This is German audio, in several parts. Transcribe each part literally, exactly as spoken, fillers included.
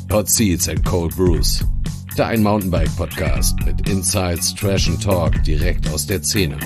Hot Seats and Cold Brews. Dein Mountainbike-Podcast mit Insights, Trash and Talk direkt aus der Szene.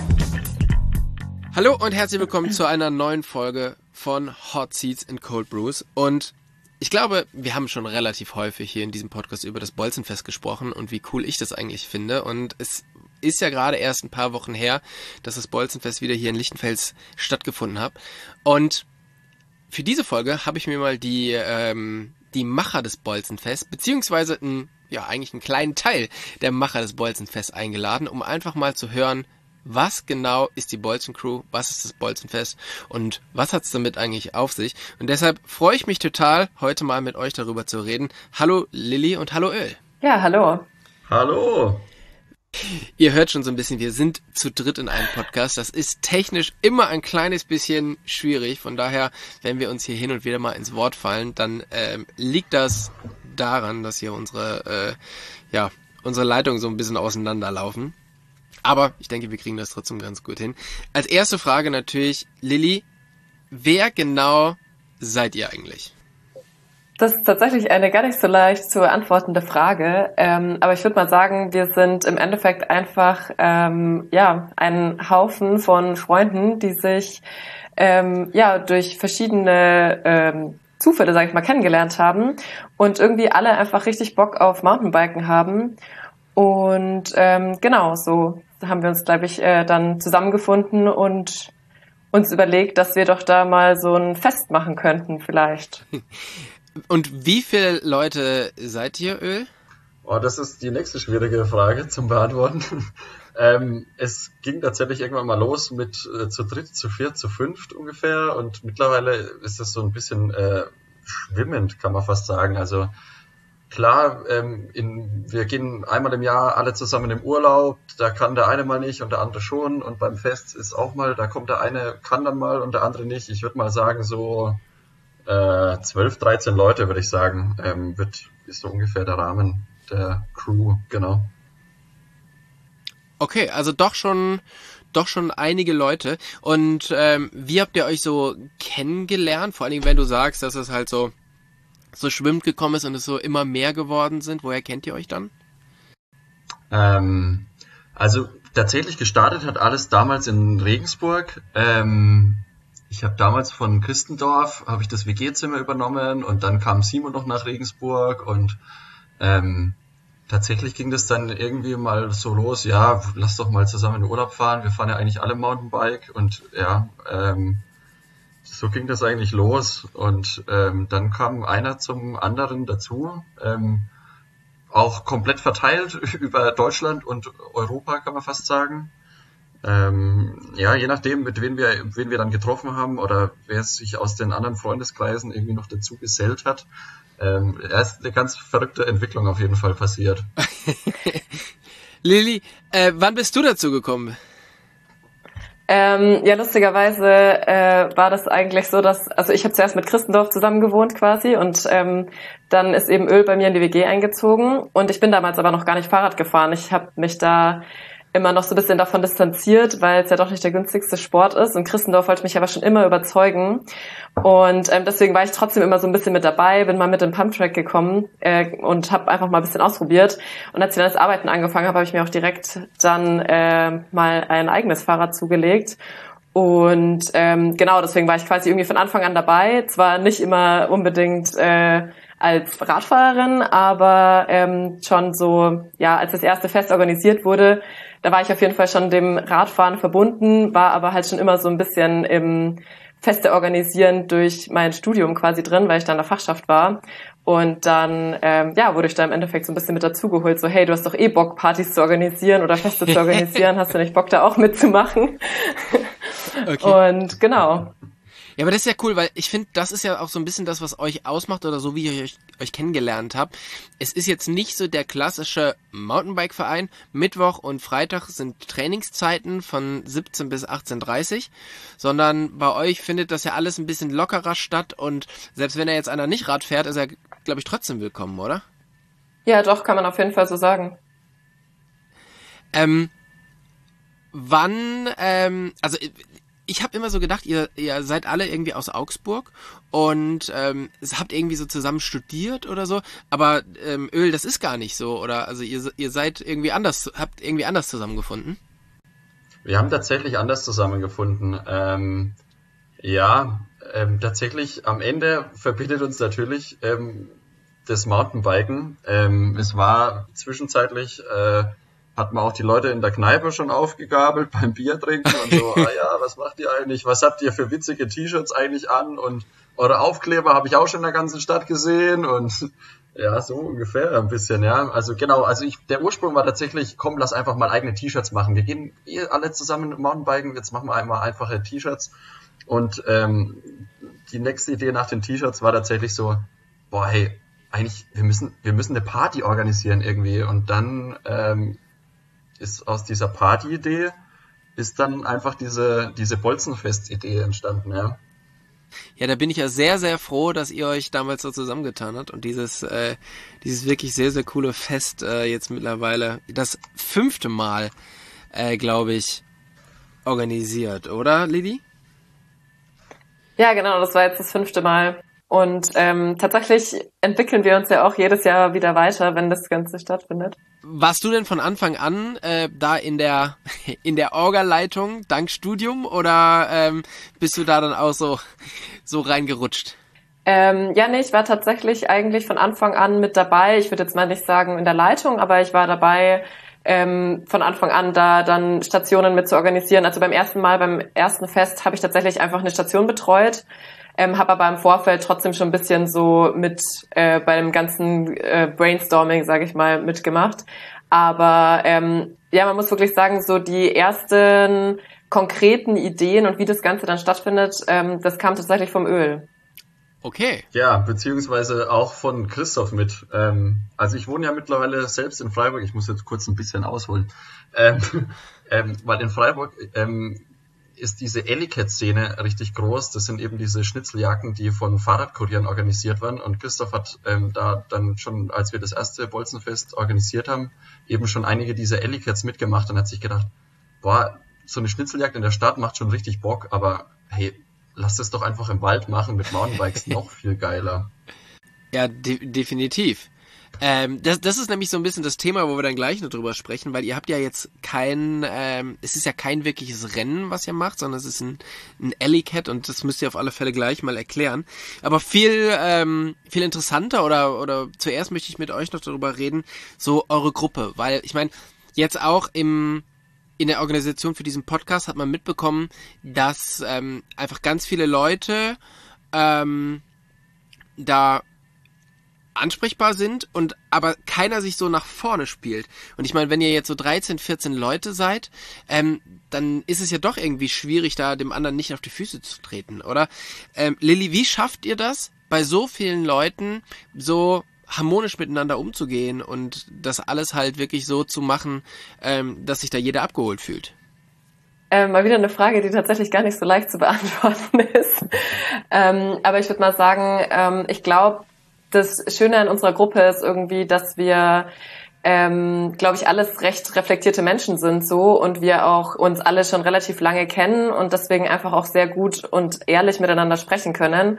Hallo und herzlich willkommen zu einer neuen Folge von Hot Seats and Cold Brews. Und ich glaube, wir haben schon relativ häufig hier in diesem Podcast über das Bolzenfest gesprochen und wie cool ich das eigentlich finde. Und es ist ja gerade erst ein paar Wochen her, dass das Bolzenfest wieder hier in Lichtenfels stattgefunden hat. Und für diese Folge habe ich mir mal die ähm, die Macher des Bolzenfests, beziehungsweise ein, ja eigentlich einen kleinen Teil der Macher des Bolzenfests eingeladen, um einfach mal zu hören, was genau ist die Bolzencrew, was ist das Bolzenfest und was hat's damit eigentlich auf sich. Und deshalb freue ich mich total, heute mal mit euch darüber zu reden. Hallo Lilly und hallo Öl. Ja, hallo. Hallo. Ihr hört schon so ein bisschen, wir sind zu dritt in einem Podcast. Das ist technisch immer ein kleines bisschen schwierig. Von daher, wenn wir uns hier hin und wieder mal ins Wort fallen, dann ähm, liegt das daran, dass hier unsere, äh, ja, unsere Leitungen so ein bisschen auseinanderlaufen. Aber ich denke, wir kriegen das trotzdem ganz gut hin. Als erste Frage natürlich, Lilly, wer genau seid ihr eigentlich? Das ist tatsächlich eine gar nicht so leicht zu beantwortende Frage, ähm, aber ich würde mal sagen, wir sind im Endeffekt einfach ähm, ja ein Haufen von Freunden, die sich ähm, ja durch verschiedene ähm, Zufälle, sage ich mal, kennengelernt haben und irgendwie alle einfach richtig Bock auf Mountainbiken haben. Und ähm, genau, so haben wir uns, glaube ich, äh, dann zusammengefunden und uns überlegt, dass wir doch da mal so ein Fest machen könnten vielleicht. Und wie viele Leute seid ihr, Öl? Oh, das ist die nächste schwierige Frage zum Beantworten. ähm, es ging tatsächlich irgendwann mal los mit äh, zu dritt, zu viert, zu fünft ungefähr und mittlerweile ist es so ein bisschen äh, schwimmend, kann man fast sagen. Also klar, ähm, in, wir gehen einmal im Jahr alle zusammen im Urlaub, da kann der eine mal nicht und der andere schon und beim Fest ist auch mal, da kommt der eine, kann dann mal und der andere nicht. Ich würde mal sagen so Äh, zwölf, dreizehn Leute, würde ich sagen, ähm, wird, ist so ungefähr der Rahmen der Crew, genau. Okay, also doch schon, doch schon einige Leute. Und ähm, wie habt ihr euch so kennengelernt? Vor allen Dingen, wenn du sagst, dass es halt so, so schwimmt gekommen ist und es so immer mehr geworden sind. Woher kennt ihr euch dann? Ähm, also tatsächlich gestartet hat alles damals in Regensburg. Ähm, Ich habe damals von Christendorf, habe ich das W G-Zimmer übernommen und dann kam Simon noch nach Regensburg und ähm, tatsächlich ging das dann irgendwie mal so los, ja, lass doch mal zusammen in Urlaub fahren, wir fahren ja eigentlich alle Mountainbike und ja, ähm, so ging das eigentlich los und ähm, dann kam einer zum anderen dazu, ähm, auch komplett verteilt über Deutschland und Europa, kann man fast sagen. Ähm, ja, je nachdem, mit wem wir, wen wir dann getroffen haben oder wer sich aus den anderen Freundeskreisen irgendwie noch dazu gesellt hat. Ähm, ja, ist eine ganz verrückte Entwicklung auf jeden Fall passiert. Lilly, äh, wann bist du dazu gekommen? Ähm, ja, lustigerweise äh, war das eigentlich so, dass, also ich habe zuerst mit Christendorf zusammen gewohnt quasi und ähm, dann ist eben Öl bei mir in die W G eingezogen und ich bin damals aber noch gar nicht Fahrrad gefahren. Ich habe mich da immer noch so ein bisschen davon distanziert, weil es ja doch nicht der günstigste Sport ist und Christendorf wollte mich aber schon immer überzeugen und ähm, deswegen war ich trotzdem immer so ein bisschen mit dabei, bin mal mit dem Pumptrack gekommen äh, und habe einfach mal ein bisschen ausprobiert und als ich dann das Arbeiten angefangen habe, habe ich mir auch direkt dann äh, mal ein eigenes Fahrrad zugelegt und ähm, genau, deswegen war ich quasi irgendwie von Anfang an dabei, zwar nicht immer unbedingt äh, als Radfahrerin, aber ähm, schon so, ja, als das erste Fest organisiert wurde, da war ich auf jeden Fall schon dem Radfahren verbunden, war aber halt schon immer so ein bisschen im Feste organisieren durch mein Studium quasi drin, weil ich da in der Fachschaft war. Und dann, ähm, ja, wurde ich da im Endeffekt so ein bisschen mit dazugeholt, so, hey, du hast doch eh Bock, Partys zu organisieren oder Feste zu organisieren, hast du nicht Bock, da auch mitzumachen? Okay. Und genau. Ja, aber das ist ja cool, weil ich finde, das ist ja auch so ein bisschen das, was euch ausmacht oder so, wie ihr euch, euch kennengelernt habt. Es ist jetzt nicht so der klassische Mountainbike-Verein. Mittwoch und Freitag sind Trainingszeiten von siebzehn bis achtzehn Uhr dreißig, sondern bei euch findet das ja alles ein bisschen lockerer statt und selbst wenn er jetzt einer nicht Rad fährt, ist er, glaube ich, trotzdem willkommen, oder? Ja, doch, kann man auf jeden Fall so sagen. Ähm, wann, ähm, also ich habe immer so gedacht, ihr, ihr seid alle irgendwie aus Augsburg und ähm, habt irgendwie so zusammen studiert oder so, aber ähm, Öl, das ist gar nicht so, oder? Also ihr, ihr seid irgendwie anders, habt irgendwie anders zusammengefunden? Wir haben tatsächlich anders zusammengefunden. Ähm, ja, ähm, tatsächlich am Ende verbindet uns natürlich ähm, das Mountainbiken. Ähm, es war zwischenzeitlich, äh, hat man auch die Leute in der Kneipe schon aufgegabelt beim Bier trinken und so, ah ja, was macht ihr eigentlich? Was habt ihr für witzige T-Shirts eigentlich an? Und eure Aufkleber habe ich auch schon in der ganzen Stadt gesehen und ja, so ungefähr ein bisschen, ja. Also genau, also ich, der Ursprung war tatsächlich, komm, lass einfach mal eigene T-Shirts machen. Wir gehen eh alle zusammen Mountainbiken, jetzt machen wir einmal einfache T-Shirts. Und ähm, die nächste Idee nach den T-Shirts war tatsächlich so, boah, hey, eigentlich, wir müssen, wir müssen eine Party organisieren irgendwie. Und dann ähm, ist aus dieser Party-Idee ist dann einfach diese, diese Bolzenfest-Idee entstanden, ja. Ja, da bin ich ja sehr, sehr froh, dass ihr euch damals so zusammengetan habt und dieses, äh, dieses wirklich sehr, sehr coole Fest äh, jetzt mittlerweile das fünfte Mal, äh, glaube ich, organisiert, oder, Lili? Ja, genau, das war jetzt das fünfte Mal. Und ähm, tatsächlich entwickeln wir uns ja auch jedes Jahr wieder weiter, wenn das Ganze stattfindet. Warst du denn von Anfang an äh, da in der in der Orga-Leitung dank Studium oder ähm, bist du da dann auch so so reingerutscht? Ähm, ja, nee, ich war tatsächlich eigentlich von Anfang an mit dabei. Ich würde jetzt mal nicht sagen in der Leitung, aber ich war dabei, ähm, von Anfang an da dann Stationen mit zu organisieren. Also beim ersten Mal, beim ersten Fest habe ich tatsächlich einfach eine Station betreut. Ähm, habe aber im Vorfeld trotzdem schon ein bisschen so mit äh, bei dem ganzen äh, Brainstorming, sage ich mal, mitgemacht. Aber ähm, ja, man muss wirklich sagen, so die ersten konkreten Ideen und wie das Ganze dann stattfindet, ähm, das kam tatsächlich vom Öl. Okay. Ja, beziehungsweise auch von Christoph mit. Ähm, also ich wohne ja mittlerweile selbst in Freiburg. Ich muss jetzt kurz ein bisschen ausholen. Ähm, ähm, weil in Freiburg ähm, ist diese Ellicat-Szene richtig groß. Das sind eben diese Schnitzeljacken, die von Fahrradkurieren organisiert werden. Und Christoph hat ähm, da dann schon, als wir das erste Bolzenfest organisiert haben, eben schon einige dieser Ellicats mitgemacht und hat sich gedacht, boah, so eine Schnitzeljagd in der Stadt macht schon richtig Bock, aber hey, lass das doch einfach im Wald machen mit Mountainbikes, noch viel geiler. Ja, de- definitiv. Ähm, das, das ist nämlich so ein bisschen das Thema, wo wir dann gleich noch drüber sprechen, weil ihr habt ja jetzt kein, ähm, es ist ja kein wirkliches Rennen, was ihr macht, sondern es ist ein, ein Ellicat und das müsst ihr auf alle Fälle gleich mal erklären. Aber viel, ähm, viel interessanter oder, oder zuerst möchte ich mit euch noch darüber reden, so eure Gruppe, weil ich meine, jetzt auch im, in der Organisation für diesen Podcast hat man mitbekommen, dass ähm, einfach ganz viele Leute ähm, da ansprechbar sind und aber keiner sich so nach vorne spielt. Und ich meine, wenn ihr jetzt so dreizehn, vierzehn Leute seid, ähm, dann ist es ja doch irgendwie schwierig, da dem anderen nicht auf die Füße zu treten, oder? Ähm, Lilly, wie schafft ihr das, bei so vielen Leuten so harmonisch miteinander umzugehen und das alles halt wirklich so zu machen, ähm, dass sich da jeder abgeholt fühlt? Ähm, mal wieder eine Frage, die tatsächlich gar nicht so leicht zu beantworten ist. ähm, aber ich würde mal sagen, ähm, ich glaube, das Schöne an unserer Gruppe ist irgendwie, dass wir, ähm, glaube ich, alles recht reflektierte Menschen sind so und wir auch uns alle schon relativ lange kennen und deswegen einfach auch sehr gut und ehrlich miteinander sprechen können.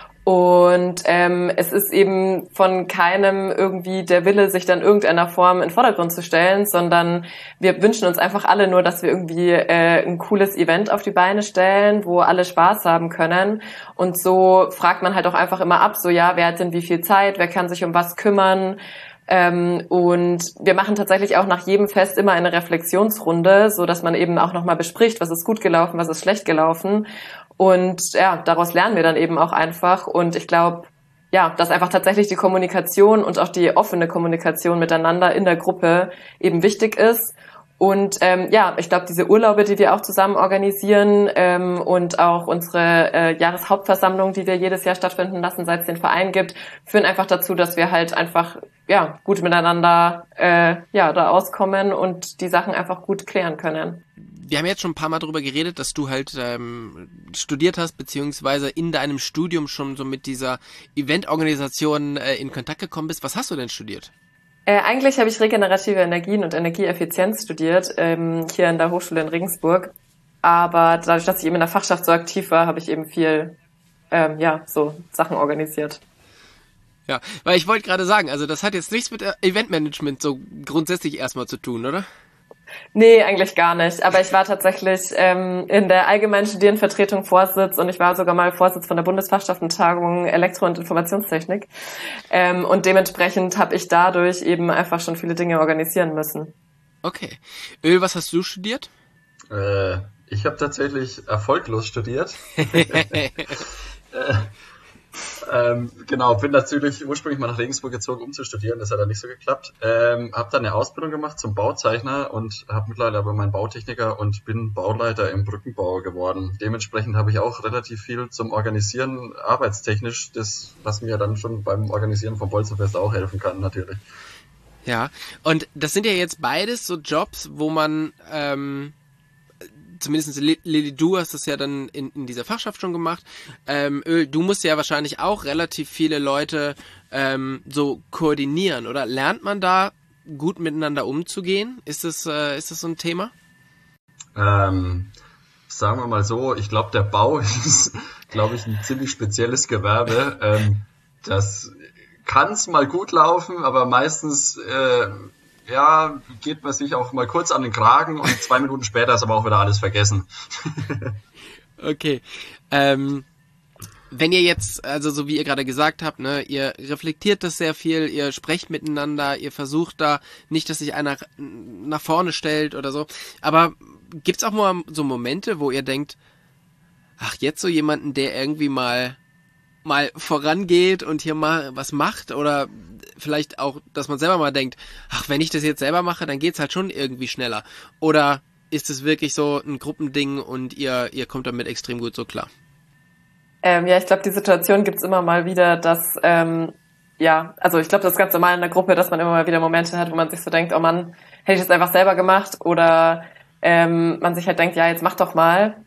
Und ähm, es ist eben von keinem irgendwie der Wille, sich dann irgendeiner Form in den Vordergrund zu stellen, sondern wir wünschen uns einfach alle nur, dass wir irgendwie äh, ein cooles Event auf die Beine stellen, wo alle Spaß haben können. Und so fragt man halt auch einfach immer ab, so ja, wer hat denn wie viel Zeit, wer kann sich um was kümmern. Ähm, und wir machen tatsächlich auch nach jedem Fest immer eine Reflexionsrunde, so dass man eben auch nochmal bespricht, was ist gut gelaufen, was ist schlecht gelaufen. Und ja, daraus lernen wir dann eben auch einfach. Und ich glaube, ja, dass einfach tatsächlich die Kommunikation und auch die offene Kommunikation miteinander in der Gruppe eben wichtig ist. Und ähm, ja, ich glaube, diese Urlaube, die wir auch zusammen organisieren ähm, und auch unsere äh, Jahreshauptversammlung, die wir jedes Jahr stattfinden lassen, seit es den Verein gibt, führen einfach dazu, dass wir halt einfach ja gut miteinander äh, ja da auskommen und die Sachen einfach gut klären können. Wir haben jetzt schon ein paar Mal darüber geredet, dass du halt ähm, studiert hast, beziehungsweise in deinem Studium schon so mit dieser Eventorganisation äh, in Kontakt gekommen bist. Was hast du denn studiert? Äh, eigentlich habe ich regenerative Energien und Energieeffizienz studiert, ähm, hier an der Hochschule in Regensburg. aber dadurch, dass ich eben in der Fachschaft so aktiv war, habe ich eben viel, ähm, ja, so Sachen organisiert. Ja, weil ich wollte gerade sagen, also das hat jetzt nichts mit Eventmanagement so grundsätzlich erstmal zu tun, oder? Nee, eigentlich gar nicht. Aber ich war tatsächlich ähm, in der allgemeinen Studierendenvertretung Vorsitz und ich war sogar mal Vorsitz von der Bundesfachschaftentagung Elektro- und Informationstechnik. Ähm, und dementsprechend habe ich dadurch eben einfach schon viele Dinge organisieren müssen. Okay. Öl, was hast du studiert? Äh, ich habe tatsächlich erfolglos studiert. äh, Ähm, genau, bin natürlich ursprünglich mal nach Regensburg gezogen, um zu studieren. Das hat dann nicht so geklappt. Ähm, habe dann eine Ausbildung gemacht zum Bauzeichner und habe mittlerweile aber meinen Bautechniker und bin Bauleiter im Brückenbau geworden. Dementsprechend habe ich auch relativ viel zum Organisieren arbeitstechnisch, das was mir dann schon beim Organisieren vom Bolzenfest auch helfen kann natürlich. Ja, und das sind ja jetzt beides so Jobs, wo man ähm zumindest Lilly, du hast das ja dann in, in dieser Fachschaft schon gemacht. Ähm, Öl, du musst ja wahrscheinlich auch relativ viele Leute ähm, so koordinieren, oder? Lernt man da gut miteinander umzugehen? Ist das, äh, ist das so ein Thema? Ähm, sagen wir mal so, ich glaube, der Bau ist, glaube ich, ein ziemlich spezielles Gewerbe. Ähm, das kann es mal gut laufen, aber meistens äh, ja, geht man sich auch mal kurz an den Kragen und zwei Minuten später ist aber auch wieder alles vergessen. Okay. Ähm, wenn ihr jetzt, also so wie ihr gerade gesagt habt, ne, ihr reflektiert das sehr viel, ihr sprecht miteinander, ihr versucht da nicht, dass sich einer nach vorne stellt oder so, aber gibt's auch mal so Momente, wo ihr denkt, ach, jetzt so jemanden, der irgendwie mal mal vorangeht und hier mal was macht, oder vielleicht auch, dass man selber mal denkt, ach, wenn ich das jetzt selber mache, dann geht's halt schon irgendwie schneller. Oder ist es wirklich so ein Gruppending und ihr ihr kommt damit extrem gut so klar? Ähm, ja, ich glaube, die Situation gibt's immer mal wieder, dass, ähm, ja, also ich glaube, das ist ganz normal in der Gruppe, dass man immer mal wieder Momente hat, wo man sich so denkt, oh Mann, hätte ich das einfach selber gemacht, oder ähm, man sich halt denkt, ja, jetzt mach doch mal.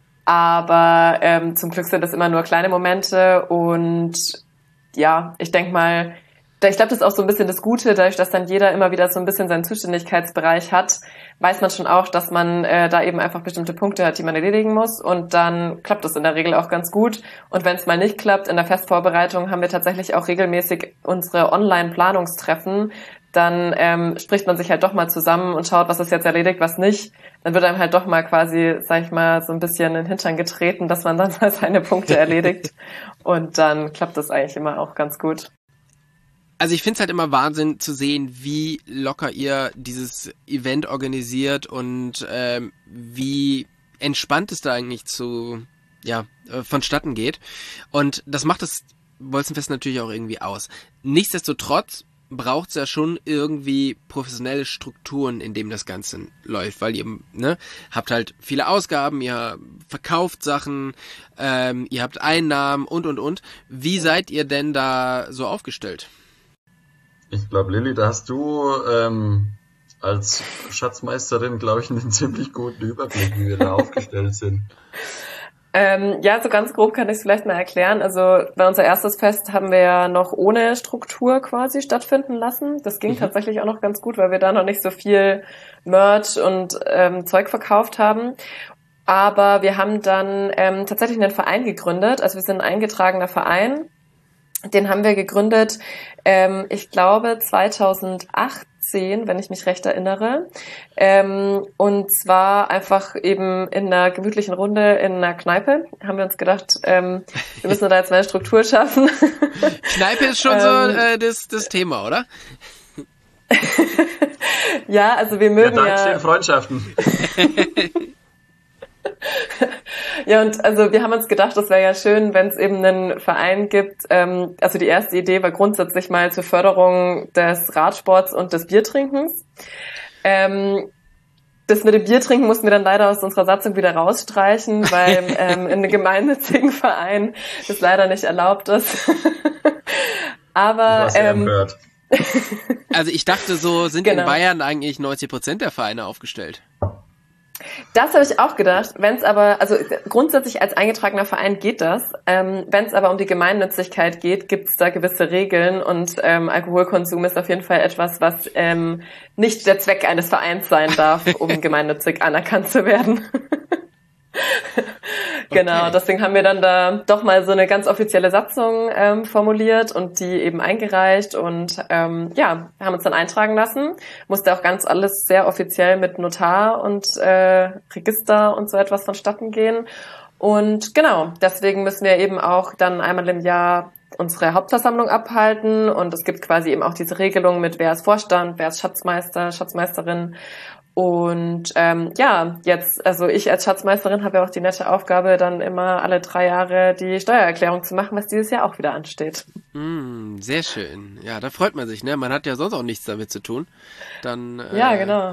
Aber ähm, zum Glück sind das immer nur kleine Momente und ja, ich denke mal, ich glaube, das ist auch so ein bisschen das Gute, dadurch, dass dann jeder immer wieder so ein bisschen seinen Zuständigkeitsbereich hat, weiß man schon auch, dass man äh, da eben einfach bestimmte Punkte hat, die man erledigen muss, und dann klappt das in der Regel auch ganz gut. Und wenn es mal nicht klappt, in der Festvorbereitung haben wir tatsächlich auch regelmäßig unsere Online-Planungstreffen. Dann ähm, spricht man sich halt doch mal zusammen und schaut, was ist jetzt erledigt, was nicht. Dann wird einem halt doch mal quasi, sag ich mal, so ein bisschen in den Hintern getreten, dass man dann mal seine Punkte erledigt. Und dann klappt das eigentlich immer auch ganz gut. Also ich find's halt immer Wahnsinn zu sehen, wie locker ihr dieses Event organisiert und ähm, wie entspannt es da eigentlich zu, ja, äh, vonstatten geht. Und das macht das Bolzenfest natürlich auch irgendwie aus. Nichtsdestotrotz braucht's ja schon irgendwie professionelle Strukturen, in dem das Ganze läuft, weil ihr, ne, habt halt viele Ausgaben, ihr verkauft Sachen, ähm, ihr habt Einnahmen und und und. Wie seid ihr denn da so aufgestellt? Ich glaube, Lilly, da hast du ähm, als Schatzmeisterin, glaube ich, einen ziemlich guten Überblick, wie wir da aufgestellt sind. Ähm, ja, so ganz grob kann ich es vielleicht mal erklären. Also bei unser erstes Fest haben wir ja noch ohne Struktur quasi stattfinden lassen. Das ging mhm. tatsächlich auch noch ganz gut, weil wir da noch nicht so viel Merch und ähm, Zeug verkauft haben. Aber wir haben dann ähm, tatsächlich einen Verein gegründet. Also wir sind ein eingetragener Verein. Den haben wir gegründet, ähm, ich glaube zweitausendachtzehn, wenn ich mich recht erinnere. Ähm, und zwar einfach eben in einer gemütlichen Runde in einer Kneipe. Haben wir uns gedacht, ähm, wir müssen da jetzt mal eine Struktur schaffen. Kneipe ist schon ähm, so äh, das, das Thema, oder? Ja, also wir mögen ja... Ja, danke, Freundschaften. Ja, und also wir haben uns gedacht, das wäre ja schön, wenn es eben einen Verein gibt. Ähm, also die erste Idee war grundsätzlich mal zur Förderung des Radsports und des Biertrinkens. Ähm, das mit dem Biertrinken mussten wir dann leider aus unserer Satzung wieder rausstreichen, weil ähm, in einem gemeinnützigen Verein das leider nicht erlaubt ist. Aber ähm, also ich dachte, so sind genau. in Bayern eigentlich neunzig Prozent der Vereine aufgestellt. Das habe ich auch gedacht. Wenn es aber, also grundsätzlich als eingetragener Verein geht das. Ähm, wenn es aber um die Gemeinnützigkeit geht, gibt es da gewisse Regeln, und ähm, Alkoholkonsum ist auf jeden Fall etwas, was ähm, nicht der Zweck eines Vereins sein darf, um gemeinnützig anerkannt zu werden. Genau, Okay. deswegen haben wir dann da doch mal so eine ganz offizielle Satzung ähm, formuliert und die eben eingereicht und ähm, ja, haben uns dann eintragen lassen. Musste auch ganz alles sehr offiziell mit Notar und äh, Register und so etwas vonstatten gehen. Und genau, deswegen müssen wir eben auch dann einmal im Jahr unsere Hauptversammlung abhalten und es gibt quasi eben auch diese Regelung mit wer ist Vorstand, wer ist Schatzmeister, Schatzmeisterin. Und ähm, ja, jetzt, also ich als Schatzmeisterin habe ja auch die nette Aufgabe, dann immer alle drei Jahre die Steuererklärung zu machen, was dieses Jahr auch wieder ansteht. Mm, sehr schön. Ja, da freut man sich, ne? Man hat ja sonst auch nichts damit zu tun. Dann äh, Ja, genau.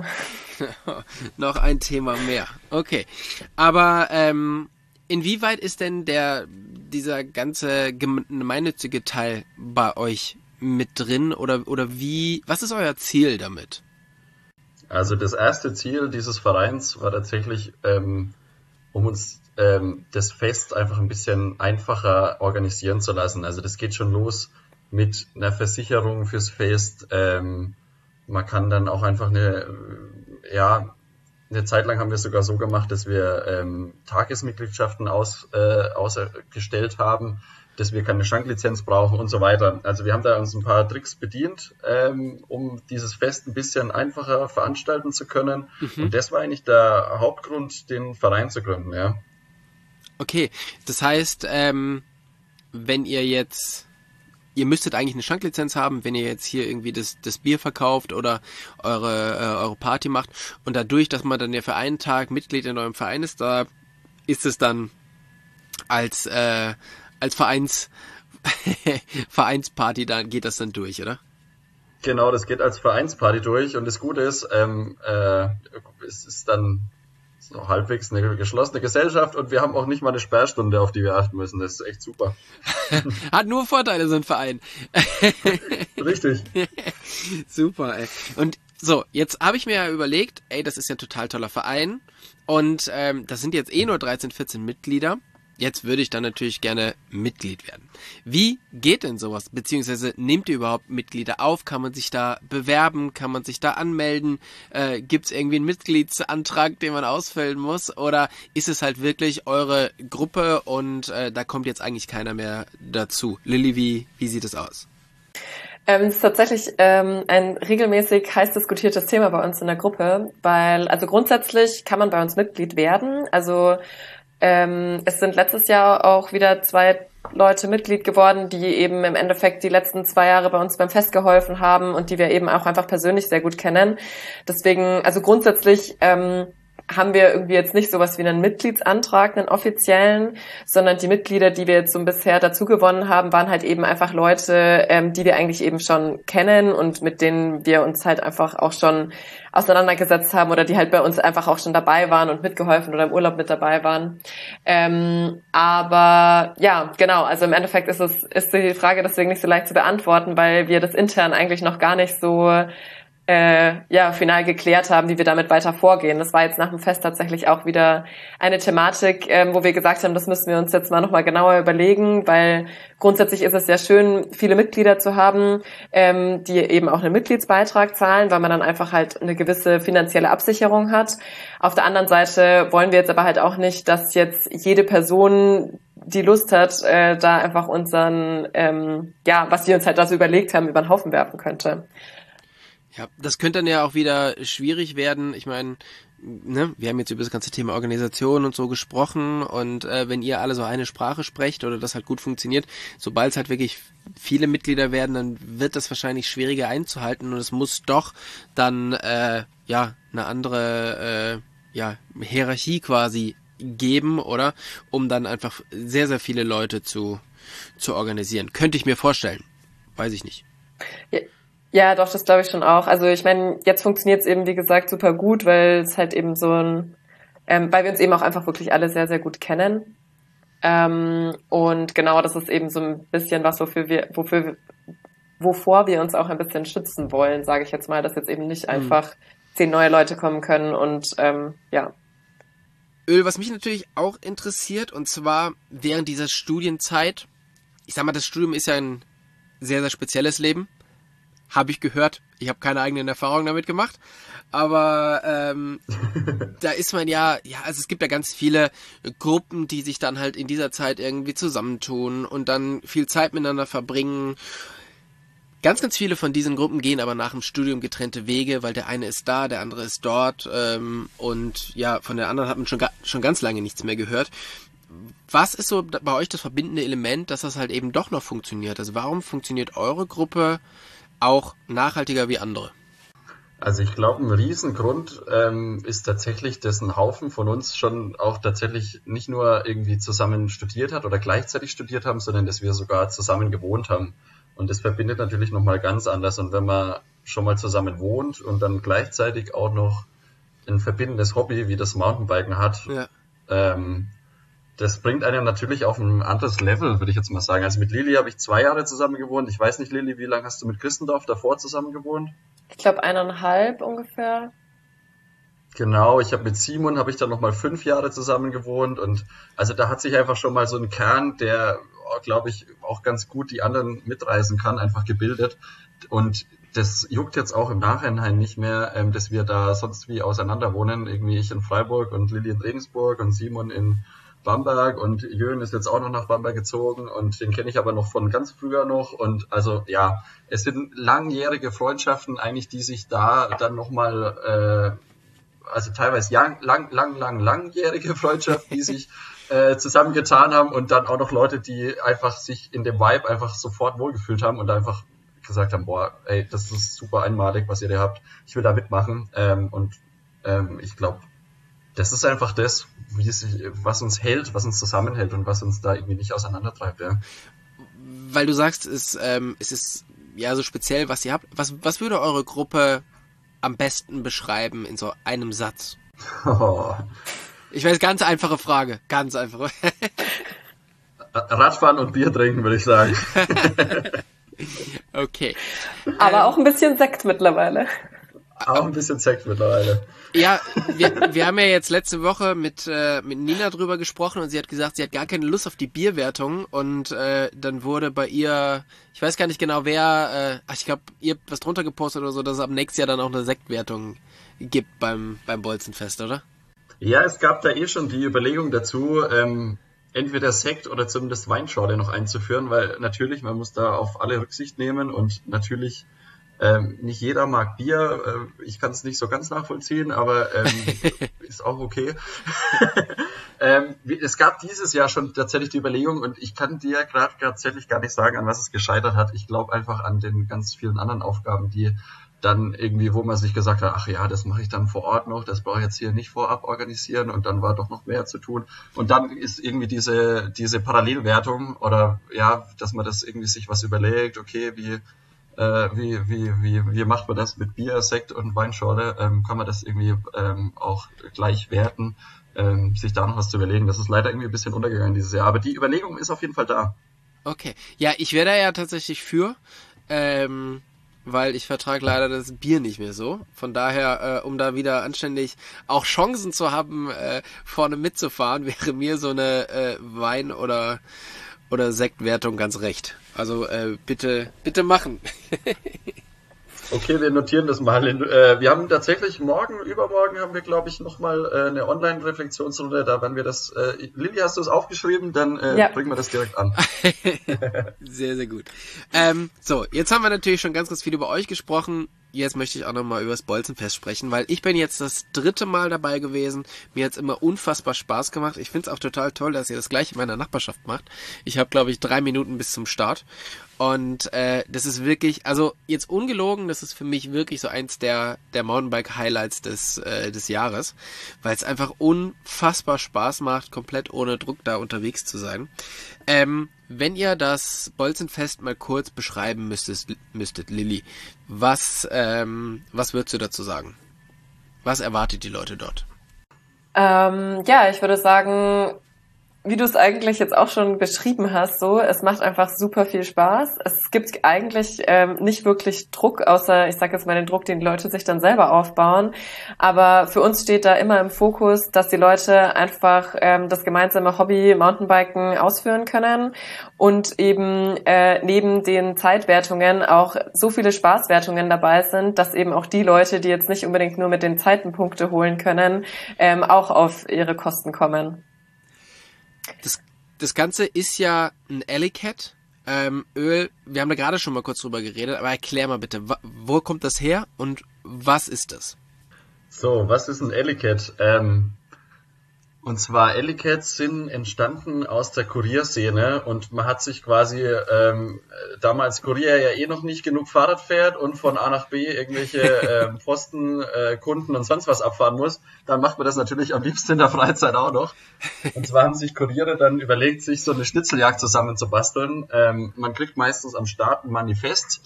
noch ein Thema mehr. Okay. Aber ähm, inwieweit ist denn der dieser ganze gemeinnützige Teil bei euch mit drin oder oder wie? Was ist euer Ziel damit? Also das erste Ziel dieses Vereins war tatsächlich, ähm, um uns ähm, das Fest einfach ein bisschen einfacher organisieren zu lassen. Also das geht schon los mit einer Versicherung fürs Fest. Ähm, man kann dann auch einfach eine, ja, eine Zeit lang haben wir es sogar so gemacht, dass wir ähm, Tagesmitgliedschaften aus, äh, ausgestellt haben, dass wir keine Schanklizenz brauchen und so weiter. Also wir haben da uns ein paar Tricks bedient, ähm, um dieses Fest ein bisschen einfacher veranstalten zu können. Mhm. Und das war eigentlich der Hauptgrund, den Verein zu gründen, ja. Okay, das heißt, ähm, wenn ihr jetzt, ihr müsstet eigentlich eine Schanklizenz haben, wenn ihr jetzt hier irgendwie das, das Bier verkauft oder eure, äh, eure Party macht und dadurch, dass man dann ja für einen Tag Mitglied in eurem Verein ist, da ist es dann als äh, als Vereins Vereinsparty, da geht das dann durch, oder? Genau, das geht als Vereinsparty durch und das Gute ist, ähm, äh, es ist dann so halbwegs eine geschlossene Gesellschaft und wir haben auch nicht mal eine Sperrstunde, auf die wir achten müssen. Das ist echt super. Hat nur Vorteile, so ein Verein. Richtig. Super, ey. Und so, jetzt habe ich mir ja überlegt, ey, das ist ja ein total toller Verein und ähm, das sind jetzt eh nur dreizehn, vierzehn Mitglieder. Jetzt würde ich dann natürlich gerne Mitglied werden. Wie geht denn sowas? Beziehungsweise nehmt ihr überhaupt Mitglieder auf? Kann man sich da bewerben? Kann man sich da anmelden? Äh, gibt es irgendwie einen Mitgliedsantrag, den man ausfüllen muss? Oder ist es halt wirklich eure Gruppe und äh, da kommt jetzt eigentlich keiner mehr dazu? Lilly, wie, wie sieht es aus? Ähm, es ist tatsächlich ähm, ein regelmäßig heiß diskutiertes Thema bei uns in der Gruppe, weil also grundsätzlich kann man bei uns Mitglied werden. Also Ähm, es sind letztes Jahr auch wieder zwei Leute Mitglied geworden, die eben im Endeffekt die letzten zwei Jahre bei uns beim Fest geholfen haben und die wir eben auch einfach persönlich sehr gut kennen. Deswegen, also grundsätzlich ähm, haben wir irgendwie jetzt nicht sowas wie einen Mitgliedsantrag, einen offiziellen, sondern die Mitglieder, die wir jetzt so bisher dazu gewonnen haben, waren halt eben einfach Leute, ähm, die wir eigentlich eben schon kennen und mit denen wir uns halt einfach auch schon auseinandergesetzt haben oder die halt bei uns einfach auch schon dabei waren und mitgeholfen oder im Urlaub mit dabei waren. Ähm, aber ja, genau, also im Endeffekt ist es ist die Frage deswegen nicht so leicht zu beantworten, weil wir das intern eigentlich noch gar nicht so Äh, ja, final geklärt haben, wie wir damit weiter vorgehen. Das war jetzt nach dem Fest tatsächlich auch wieder eine Thematik, ähm, wo wir gesagt haben, das müssen wir uns jetzt mal nochmal genauer überlegen, weil grundsätzlich ist es ja schön, viele Mitglieder zu haben, ähm, die eben auch einen Mitgliedsbeitrag zahlen, weil man dann einfach halt eine gewisse finanzielle Absicherung hat. Auf der anderen Seite wollen wir jetzt aber halt auch nicht, dass jetzt jede Person, die Lust hat, äh, da einfach unseren, ähm, ja, was wir uns halt da so überlegt haben, über den Haufen werfen könnte. Ja, das könnte dann ja auch wieder schwierig werden. Ich meine, ne, wir haben jetzt über das ganze Thema Organisation und so gesprochen und äh, wenn ihr alle so eine Sprache sprecht oder das halt gut funktioniert, sobald es halt wirklich viele Mitglieder werden, dann wird das wahrscheinlich schwieriger einzuhalten und es muss doch dann äh, ja eine andere äh, ja Hierarchie quasi geben, oder? Um dann einfach sehr, sehr viele Leute zu zu organisieren. Könnte ich mir vorstellen. Weiß ich nicht. Ja. Ja, doch, das glaube ich schon auch. Also ich meine, jetzt funktioniert es eben, wie gesagt, super gut, weil es halt eben so ein, ähm, weil wir uns eben auch einfach wirklich alle sehr, sehr gut kennen. Ähm, und genau, das ist eben so ein bisschen was, wofür wir, wofür wir, wovor wir uns auch ein bisschen schützen wollen, sage ich jetzt mal, dass jetzt eben nicht mhm. einfach zehn neue Leute kommen können und ähm, ja. Öl, was mich natürlich auch interessiert, und zwar während dieser Studienzeit, ich sag mal, das Studium ist ja ein sehr, sehr spezielles Leben. habe ich gehört. Ich habe keine eigenen Erfahrungen damit gemacht. Aber ähm, da ist man ja, ja, also es gibt ja ganz viele Gruppen, die sich dann halt in dieser Zeit irgendwie zusammentun und dann viel Zeit miteinander verbringen. Ganz, ganz viele von diesen Gruppen gehen aber nach dem Studium getrennte Wege, weil der eine ist da, der andere ist dort ähm, und ja, von der anderen hat man schon, ga, schon ganz lange nichts mehr gehört. Was ist so bei euch das verbindende Element, dass das halt eben doch noch funktioniert? Also warum funktioniert eure Gruppe auch nachhaltiger wie andere? Also ich glaube, ein Riesengrund ähm, ist tatsächlich, dass ein Haufen von uns schon auch tatsächlich nicht nur irgendwie zusammen studiert hat oder gleichzeitig studiert haben, sondern dass wir sogar zusammen gewohnt haben. Und das verbindet natürlich nochmal ganz anders. Und wenn man schon mal zusammen wohnt und dann gleichzeitig auch noch ein verbindendes Hobby wie das Mountainbiken hat, ja. ähm, das bringt einem natürlich auf ein anderes Level, würde ich jetzt mal sagen. Also mit Lilly habe ich zwei Jahre zusammen gewohnt. Ich weiß nicht, Lilly, wie lange hast du mit Christendorf davor zusammen gewohnt? Ich glaube eineinhalb ungefähr. Genau, ich habe mit Simon habe ich dann nochmal fünf Jahre zusammen gewohnt. Und also da hat sich einfach schon mal so ein Kern, der, glaube ich, auch ganz gut die anderen mitreißen kann, einfach gebildet. Und das juckt jetzt auch im Nachhinein nicht mehr, ähm, dass wir da sonst wie auseinander wohnen. Irgendwie ich in Freiburg und Lilly in Regensburg und Simon in Bamberg und Jön ist jetzt auch noch nach Bamberg gezogen und den kenne ich aber noch von ganz früher noch und also ja, es sind langjährige Freundschaften eigentlich, die sich da dann nochmal, äh, also teilweise lang, lang, lang, lang, langjährige Freundschaften, die sich äh, zusammengetan haben und dann auch noch Leute, die einfach sich in dem Vibe einfach sofort wohlgefühlt haben und einfach gesagt haben, boah, ey, das ist super einmalig, was ihr da habt, ich will da mitmachen ähm, und ähm, ich glaube, das ist einfach das, wie es, was uns hält, was uns zusammenhält und was uns da irgendwie nicht auseinandertreibt, ja. Weil du sagst, es, ähm, es ist ja so speziell, was ihr habt. Was, was würde eure Gruppe am besten beschreiben in so einem Satz? Oh. Ich weiß, ganz einfache Frage. Ganz einfache. Radfahren und Bier trinken, würde ich sagen. Okay. Aber ähm, auch ein bisschen Sekt mittlerweile. Auch ein bisschen Sekt mittlerweile. Ja, wir, wir haben ja jetzt letzte Woche mit, äh, mit Nina drüber gesprochen und sie hat gesagt, sie hat gar keine Lust auf die Bierwertung und äh, dann wurde bei ihr, ich weiß gar nicht genau wer, äh, ich glaube, ihr habt was drunter gepostet oder so, dass es ab nächstes Jahr dann auch eine Sektwertung gibt beim, beim Bolzenfest, oder? Ja, es gab da eh schon die Überlegung dazu, ähm, entweder Sekt oder zumindest Weinschorle noch einzuführen, weil natürlich, man muss da auf alle Rücksicht nehmen und natürlich Ähm, nicht jeder mag Bier, äh, ich kann es nicht so ganz nachvollziehen, aber ähm, ist auch okay. ähm, es gab dieses Jahr schon tatsächlich die Überlegung und ich kann dir gerade tatsächlich gar nicht sagen, an was es gescheitert hat. Ich glaube einfach an den ganz vielen anderen Aufgaben, die dann irgendwie, wo man sich gesagt hat, ach ja, das mache ich dann vor Ort noch, das brauche ich jetzt hier nicht vorab organisieren und dann war doch noch mehr zu tun. Und dann ist irgendwie diese diese Parallelwertung oder ja, dass man das irgendwie sich was überlegt, okay, wie Äh, wie, wie, wie, wie macht man das mit Bier, Sekt und Weinschorle? Ähm, kann man das irgendwie ähm, auch gleich werten? Ähm, sich da noch was zu überlegen. Das ist leider irgendwie ein bisschen untergegangen dieses Jahr. Aber die Überlegung ist auf jeden Fall da. Okay. Ja, ich wäre da ja tatsächlich für, ähm, weil ich vertrage leider das Bier nicht mehr so. Von daher, äh, um da wieder anständig auch Chancen zu haben, äh, vorne mitzufahren, wäre mir so eine äh, Wein- oder oder Sektwertung ganz recht. Also äh, bitte, bitte machen. Okay, wir notieren das mal. Äh, wir haben tatsächlich morgen, übermorgen haben wir, glaube ich, nochmal äh, eine Online-Reflexionsrunde. Da werden wir das, äh, Lilly, hast du es aufgeschrieben? Dann äh, ja. bringen wir das direkt an. Sehr, sehr gut. Ähm, so, jetzt haben wir natürlich schon ganz, ganz viel über euch gesprochen. Jetzt möchte ich auch nochmal über das Bolzenfest sprechen, weil ich bin jetzt das dritte Mal dabei gewesen. Mir hat's immer unfassbar Spaß gemacht. Ich find's auch total toll, dass ihr das gleich in meiner Nachbarschaft macht. Ich habe, glaube ich, drei Minuten bis zum Start. Und äh, das ist wirklich, also jetzt ungelogen, das ist für mich wirklich so eins der der Mountainbike-Highlights des äh, des Jahres, weil es einfach unfassbar Spaß macht, komplett ohne Druck da unterwegs zu sein. Ähm, wenn ihr das Bolzenfest mal kurz beschreiben müsstet, müsstet Lilly, was ähm, was würdest du dazu sagen? Was erwartet die Leute dort? Ähm, ja, ich würde sagen, wie du es eigentlich jetzt auch schon beschrieben hast, so, es macht einfach super viel Spaß. Es gibt eigentlich ähm, nicht wirklich Druck, außer, ich sage jetzt mal den Druck, den die Leute sich dann selber aufbauen. Aber für uns steht da immer im Fokus, dass die Leute einfach ähm, das gemeinsame Hobby Mountainbiken ausführen können und eben äh, neben den Zeitwertungen auch so viele Spaßwertungen dabei sind, dass eben auch die Leute, die jetzt nicht unbedingt nur mit den Zeiten Punkte holen können, ähm, auch auf ihre Kosten kommen. Das, das Ganze ist ja ein Ellicat ähm, Öl. Wir haben da gerade schon mal kurz drüber geredet, aber erklär mal bitte, wo kommt das her und was ist das? So, was ist ein Ellicat? Ähm, und zwar Ellicats sind entstanden aus der Kurierszene und man hat sich quasi ähm, damals Kurier ja eh noch nicht genug Fahrrad fährt und von A nach B irgendwelche ähm, Posten, äh, Kunden und sonst was abfahren muss, dann macht man das natürlich am liebsten in der Freizeit auch noch. Und zwar haben sich Kuriere dann überlegt, sich so eine Schnitzeljagd zusammenzubasteln. Ähm, man kriegt meistens am Start ein Manifest.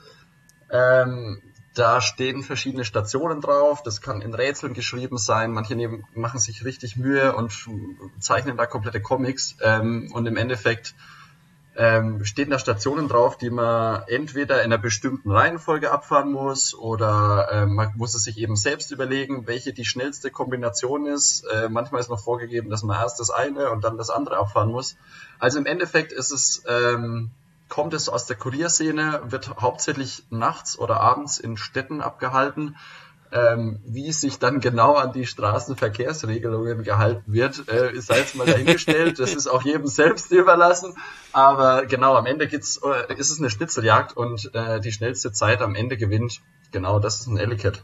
Ähm, Da stehen verschiedene Stationen drauf, das kann in Rätseln geschrieben sein, manche nehmen, machen sich richtig Mühe und zeichnen da komplette Comics ähm, und im Endeffekt ähm, stehen da Stationen drauf, die man entweder in einer bestimmten Reihenfolge abfahren muss oder äh, man muss es sich eben selbst überlegen, welche die schnellste Kombination ist. Äh, manchmal ist noch vorgegeben, dass man erst das eine und dann das andere abfahren muss. Also im Endeffekt ist es... Ähm, kommt es aus der Kurierszene, wird hauptsächlich nachts oder abends in Städten abgehalten. Ähm, wie sich dann genau an die Straßenverkehrsregelungen gehalten wird, äh, ist jetzt mal dahingestellt. Das ist auch jedem selbst überlassen. Aber genau, am Ende geht's, äh, ist es eine Schnitzeljagd und äh, die schnellste Zeit am Ende gewinnt. Genau, das ist ein Ellicat.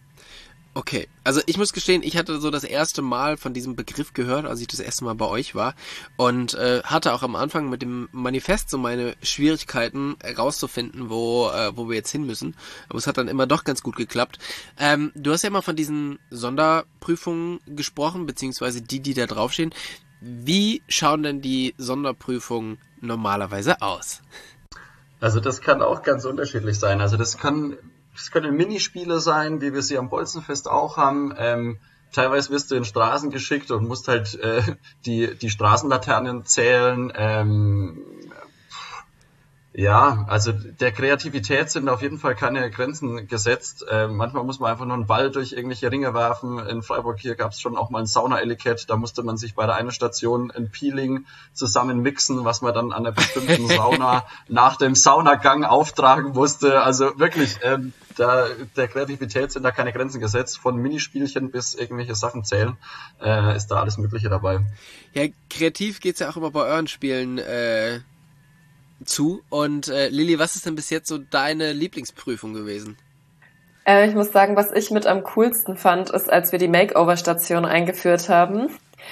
Okay, also ich muss gestehen, ich hatte so das erste Mal von diesem Begriff gehört, als ich das erste Mal bei euch war und äh, hatte auch am Anfang mit dem Manifest so meine Schwierigkeiten herauszufinden, wo äh, wo wir jetzt hin müssen. Aber es hat dann immer doch ganz gut geklappt. Ähm, du hast ja immer von diesen Sonderprüfungen gesprochen, beziehungsweise die, die da draufstehen. Wie schauen denn die Sonderprüfungen normalerweise aus? Also das kann auch ganz unterschiedlich sein. Also das kann... Das können Minispiele sein, wie wir sie am Bolzenfest auch haben. Ähm, teilweise wirst du in Straßen geschickt und musst halt äh, die die Straßenlaternen zählen. Ähm, ja, also der Kreativität sind auf jeden Fall keine Grenzen gesetzt. Ähm, manchmal muss man einfach nur einen Ball durch irgendwelche Ringe werfen. In Freiburg hier gab es schon auch mal ein Sauna-Ellicat. Da musste man sich bei der einen Station ein Peeling zusammen mixen, was man dann an einer bestimmten Sauna nach dem Saunagang auftragen musste. Also wirklich, ähm, da der Kreativität sind da keine Grenzen gesetzt. Von Minispielchen bis irgendwelche Sachen zählen, äh, ist da alles Mögliche dabei. Ja, kreativ geht's ja auch immer bei euren Spielen äh, zu. Und äh, Lilly, was ist denn bis jetzt so deine Lieblingsprüfung gewesen? Äh, ich muss sagen, was ich mit am coolsten fand, ist, als wir die Makeover-Station eingeführt haben.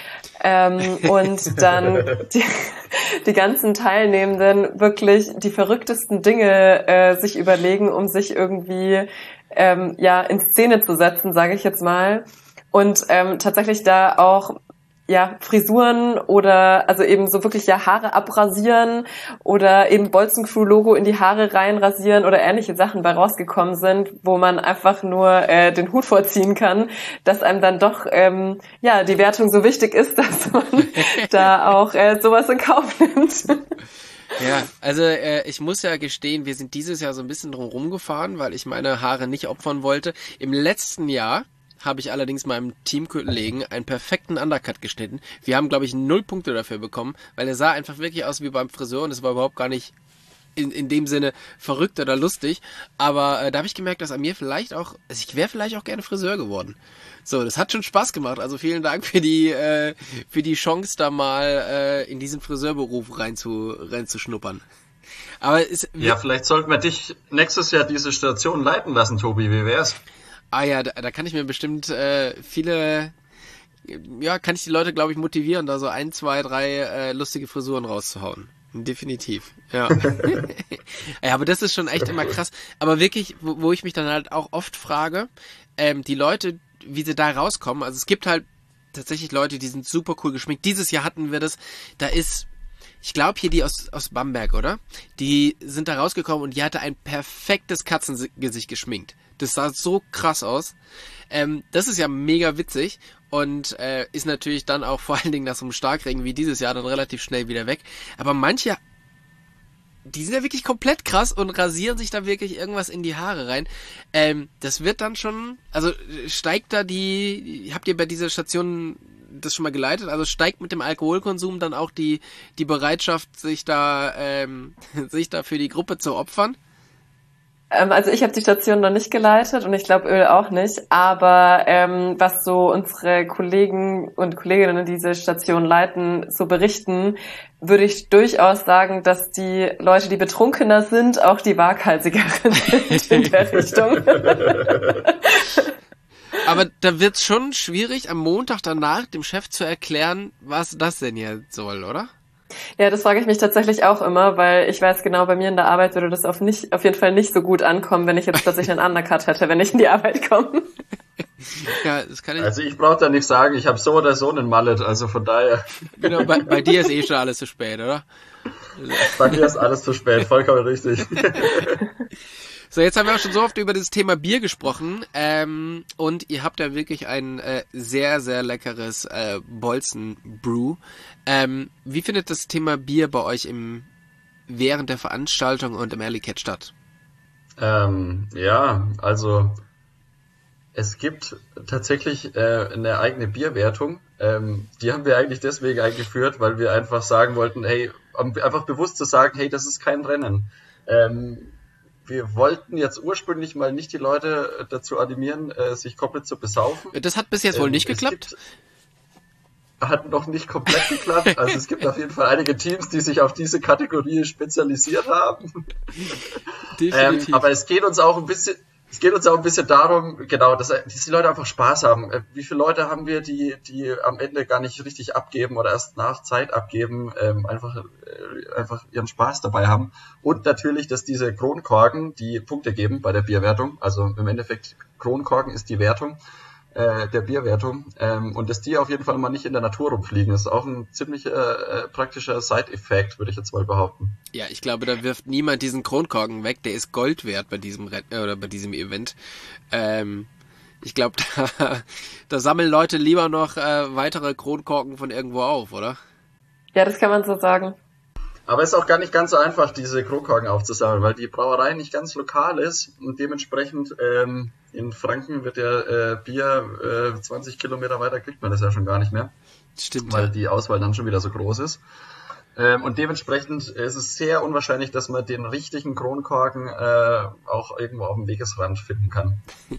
Ähm, und dann die, die ganzen Teilnehmenden wirklich die verrücktesten Dinge äh, sich überlegen, um sich irgendwie ähm, ja in Szene zu setzen, sage ich jetzt mal. Und ähm, tatsächlich da auch ja Frisuren oder also eben so wirklich ja Haare abrasieren oder eben Bolzencrew-Logo in die Haare reinrasieren oder ähnliche Sachen bei rausgekommen sind, wo man einfach nur äh, den Hut vorziehen kann, dass einem dann doch ähm, ja die Wertung so wichtig ist, dass man da auch äh, sowas in Kauf nimmt. Ja, also äh, ich muss ja gestehen, wir sind dieses Jahr so ein bisschen drum rumgefahren, weil ich meine Haare nicht opfern wollte. Im letzten Jahr habe ich allerdings meinem Teamkollegen einen perfekten Undercut geschnitten. Wir haben, glaube ich, null Punkte dafür bekommen, weil er sah einfach wirklich aus wie beim Friseur und es war überhaupt gar nicht in, in dem Sinne verrückt oder lustig. Aber äh, da habe ich gemerkt, dass an mir vielleicht auch, also ich wäre vielleicht auch gerne Friseur geworden. So, das hat schon Spaß gemacht. Also vielen Dank für die äh, für die Chance, da mal äh, in diesen Friseurberuf reinzu, reinzuschnuppern. Aber es, ja, vielleicht sollten wir dich nächstes Jahr diese Station leiten lassen, Tobi. Wie wär's? Ah ja, da, da kann ich mir bestimmt äh, viele, ja, kann ich die Leute, glaube ich, motivieren, da so ein, zwei, drei äh, lustige Frisuren rauszuhauen. Definitiv, ja. Ja, aber das ist schon echt immer krass. Aber wirklich, wo, wo ich mich dann halt auch oft frage, ähm, die Leute, wie sie da rauskommen, also es gibt halt tatsächlich Leute, die sind super cool geschminkt. Dieses Jahr hatten wir das, da ist, ich glaube hier die aus, aus Bamberg, oder? Die sind da rausgekommen und die hatte ein perfektes Katzengesicht geschminkt. Das sah so krass aus. Ähm, das ist ja mega witzig und äh, ist natürlich dann auch vor allen Dingen nach so einem Starkregen wie dieses Jahr dann relativ schnell wieder weg. Aber manche, die sind ja wirklich komplett krass und rasieren sich da wirklich irgendwas in die Haare rein. Ähm, das wird dann schon, also steigt da die, habt ihr bei dieser Station das schon mal geleitet? Also steigt mit dem Alkoholkonsum dann auch die die Bereitschaft, sich da ähm, sich da für die Gruppe zu opfern? Also ich habe die Station noch nicht geleitet und ich glaube Öl auch nicht, aber ähm, was so unsere Kollegen und Kolleginnen, die diese Station leiten, so berichten, würde ich durchaus sagen, dass die Leute, die betrunkener sind, auch die waghalsigeren sind in der Richtung. Aber da wird's schon schwierig, am Montag danach dem Chef zu erklären, was das denn jetzt soll, oder? Ja, das frage ich mich tatsächlich auch immer, weil ich weiß genau, bei mir in der Arbeit würde das auf nicht, auf jeden Fall nicht so gut ankommen, wenn ich jetzt plötzlich einen Undercut hätte, wenn ich in die Arbeit komme. Ja, das kann ich. Also ich brauche da nicht sagen, ich habe so oder so einen Mallet, also von daher. Genau, bei, bei dir ist eh schon alles zu spät, oder? Bei mir ist alles zu spät, vollkommen richtig. So, jetzt haben wir auch schon so oft über das Thema Bier gesprochen ähm, und ihr habt ja wirklich ein äh, sehr, sehr leckeres äh, Bolzen Brew. Ähm, wie findet das Thema Bier bei euch im während der Veranstaltung und im Alley Cat statt? Ähm, ja, also es gibt tatsächlich äh, eine eigene Bierwertung. Ähm, die haben wir eigentlich deswegen eingeführt, weil wir einfach sagen wollten, hey, um einfach bewusst zu sagen, hey, das ist kein Rennen. Ähm, Wir wollten jetzt ursprünglich mal nicht die Leute dazu animieren, äh, sich komplett zu besaufen. Das hat bis jetzt wohl ähm, nicht geklappt? Gibt, hat noch nicht komplett geklappt. Also es gibt auf jeden Fall einige Teams, die sich auf diese Kategorie spezialisiert haben. Definitiv. Ähm, aber es geht uns auch ein bisschen, es geht uns auch ein bisschen darum, genau, dass, dass die Leute einfach Spaß haben. Wie viele Leute haben wir, die, die am Ende gar nicht richtig abgeben oder erst nach Zeit abgeben, ähm, einfach, äh, einfach ihren Spaß dabei haben. Und natürlich, dass diese Kronkorken, die Punkte geben bei der Bierwertung, also im Endeffekt Kronkorken ist die Wertung äh, der Bierwertung, ähm, und dass die auf jeden Fall mal nicht in der Natur rumfliegen. Das ist auch ein ziemlich äh, praktischer Side-Effekt, würde ich jetzt mal behaupten. Ja, ich glaube, da wirft niemand diesen Kronkorken weg. Der ist Gold wert bei diesem Red- äh, oder bei diesem Event. Ähm, ich glaube, da, da sammeln Leute lieber noch äh, weitere Kronkorken von irgendwo auf, oder? Ja, das kann man so sagen. Aber es ist auch gar nicht ganz so einfach, diese Kronkorken aufzusammeln, weil die Brauerei nicht ganz lokal ist und dementsprechend ähm, in Franken wird ja äh, Bier äh, zwanzig Kilometer weiter kriegt man das ja schon gar nicht mehr. Stimmt. Weil Ja. die Auswahl dann schon wieder so groß ist. Ähm, und dementsprechend ist es sehr unwahrscheinlich, dass man den richtigen Kronkorken äh, auch irgendwo auf dem Wegesrand finden kann.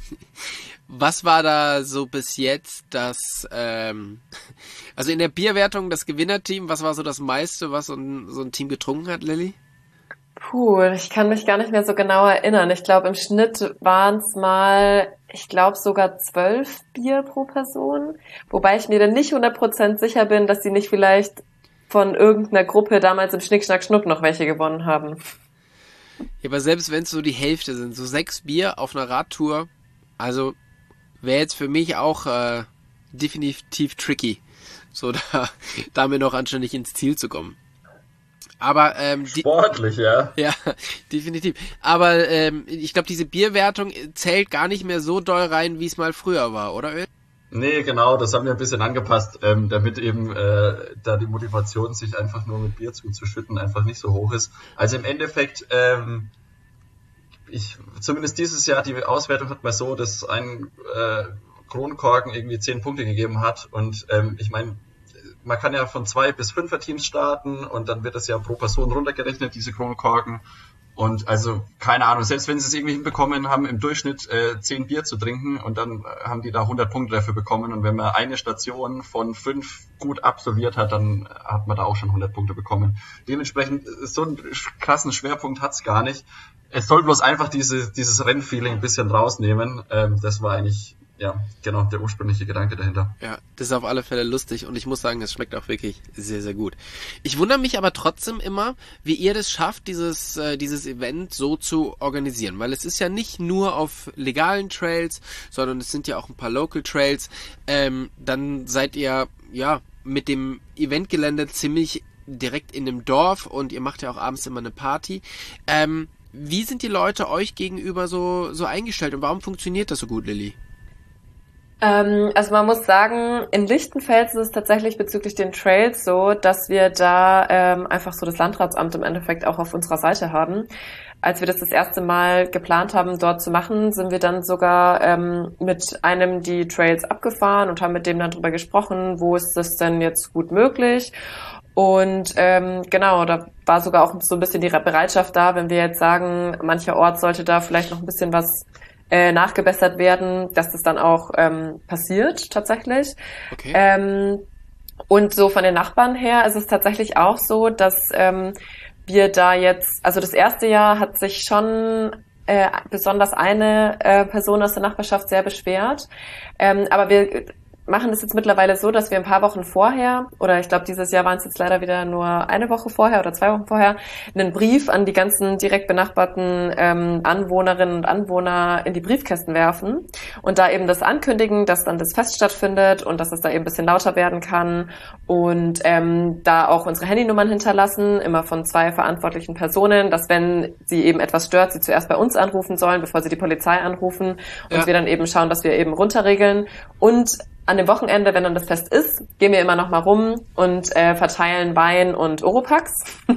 Was war da so bis jetzt das, ähm, also in der Bierwertung das Gewinnerteam, was war so das meiste, was so ein, so ein Team getrunken hat, Lilly? Puh, ich kann mich gar nicht mehr so genau erinnern. Ich glaube, im Schnitt waren es mal, ich glaube sogar zwölf Bier pro Person. Wobei ich mir dann nicht hundert Prozent sicher bin, dass sie nicht vielleicht von irgendeiner Gruppe damals im Schnick, Schnack, Schnuck noch welche gewonnen haben. Ja, aber selbst wenn es so die Hälfte sind, so sechs Bier auf einer Radtour, also wäre jetzt für mich auch äh, definitiv tricky, so da, damit noch anständig ins Ziel zu kommen. Aber ähm, die, Sportlich, ja. ja, definitiv. Aber ähm, ich glaube, diese Bierwertung zählt gar nicht mehr so doll rein, wie es mal früher war, oder? Nee, genau, das haben wir ein bisschen angepasst, ähm, damit eben äh, da die Motivation, sich einfach nur mit Bier zuzuschütten, einfach nicht so hoch ist. Also im Endeffekt, ähm, ich zumindest dieses Jahr, die Auswertung hat mal so, dass ein äh, Kronkorken irgendwie zehn Punkte gegeben hat und ähm, ich meine, man kann ja von zwei bis fünfer Teams starten und dann wird das ja pro Person runtergerechnet, diese Kronkorken. Und also, keine Ahnung, selbst wenn sie es irgendwie hinbekommen haben, im Durchschnitt äh, zehn Bier zu trinken und dann äh, haben die da hundert Punkte dafür bekommen. Und wenn man eine Station von fünf gut absolviert hat, dann hat man da auch schon hundert Punkte bekommen. Dementsprechend, so einen krassen Schwerpunkt hat's gar nicht. Es soll bloß einfach diese, dieses Rennfeeling ein bisschen rausnehmen. Ähm, das war eigentlich, ja, genau, der ursprüngliche Gedanke dahinter. Ja, das ist auf alle Fälle lustig und ich muss sagen, es schmeckt auch wirklich sehr, sehr gut. Ich wundere mich aber trotzdem immer, wie ihr das schafft, dieses äh, dieses Event so zu organisieren, weil es ist ja nicht nur auf legalen Trails, sondern es sind ja auch ein paar Local Trails. Ähm, dann seid ihr, ja, mit dem Eventgelände ziemlich direkt in dem Dorf und ihr macht ja auch abends immer eine Party. Ähm, wie sind die Leute euch gegenüber so, so eingestellt und warum funktioniert das so gut, Lilly? Ähm, also man muss sagen, in Lichtenfels ist es tatsächlich bezüglich den Trails so, dass wir da ähm, einfach so das Landratsamt im Endeffekt auch auf unserer Seite haben. Als wir das das erste Mal geplant haben, dort zu machen, sind wir dann sogar ähm, mit einem die Trails abgefahren und haben mit dem dann drüber gesprochen, wo ist das denn jetzt gut möglich. Und ähm, genau, da war sogar auch so ein bisschen die Bereitschaft da, wenn wir jetzt sagen, mancher Ort sollte da vielleicht noch ein bisschen was äh, nachgebessert werden, dass das dann auch ähm, passiert tatsächlich. Okay. Ähm, und so von den Nachbarn her ist es tatsächlich auch so, dass ähm, wir da jetzt, also das erste Jahr hat sich schon äh, besonders eine äh, Person aus der Nachbarschaft sehr beschwert, ähm, aber wir machen das jetzt mittlerweile so, dass wir ein paar Wochen vorher, oder ich glaube dieses Jahr waren es jetzt leider wieder nur eine Woche vorher oder zwei Wochen vorher, einen Brief an die ganzen direkt benachbarten ähm, Anwohnerinnen und Anwohner in die Briefkästen werfen und da eben das ankündigen, dass dann das Fest stattfindet und dass es da eben ein bisschen lauter werden kann und ähm, da auch unsere Handynummern hinterlassen, immer von zwei verantwortlichen Personen, dass wenn sie eben etwas stört, sie zuerst bei uns anrufen sollen, bevor sie die Polizei anrufen und ja. wir dann eben schauen, dass wir eben runterregeln und an dem Wochenende, wenn dann das Fest ist, gehen wir immer noch mal rum und äh, verteilen Wein und Oropax.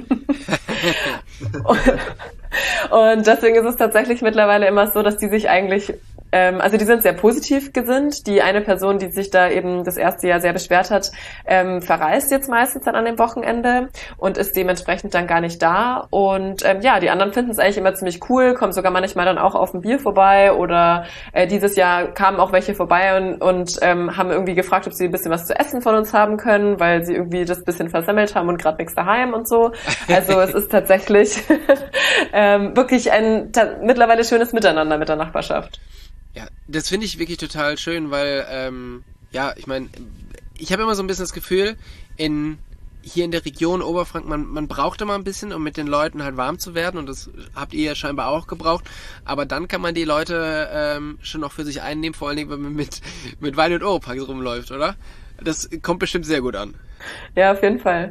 und, und deswegen ist es tatsächlich mittlerweile immer so, dass die sich eigentlich, ähm, also die sind sehr positiv gesinnt. Die eine Person, die sich da eben das erste Jahr sehr beschwert hat, ähm, verreist jetzt meistens dann an dem Wochenende und ist dementsprechend dann gar nicht da. Und ähm, ja, die anderen finden es eigentlich immer ziemlich cool, kommen sogar manchmal dann auch auf ein Bier vorbei oder äh, dieses Jahr kamen auch welche vorbei und, und ähm, haben irgendwie gefragt, ob sie ein bisschen was zu essen von uns haben können, weil sie irgendwie das bisschen versemmelt haben und gerade nichts daheim und so. Also es ist tatsächlich ähm, wirklich ein ta- mittlerweile schönes Miteinander mit der Nachbarschaft. Ja, das finde ich wirklich total schön, weil, ähm, ja, ich meine, ich habe immer so ein bisschen das Gefühl, in hier in der Region Oberfranken, man, man braucht immer ein bisschen, um mit den Leuten halt warm zu werden und das habt ihr ja scheinbar auch gebraucht, aber dann kann man die Leute ähm, schon noch für sich einnehmen, vor allen Dingen, wenn man mit, mit Wein und Oropax rumläuft, oder? Das kommt bestimmt sehr gut an. Ja, auf jeden Fall.